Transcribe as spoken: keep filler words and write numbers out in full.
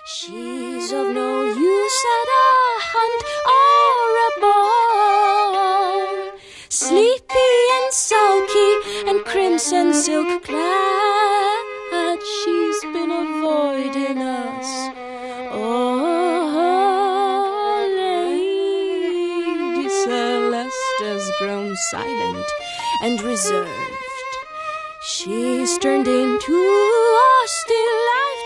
She's of no use at a hunt or a ball, sleepy and sulky and crimson silk clad, she's been avoiding us. Oh, Lady Celeste has grown silent and reserved. She's turned into a still life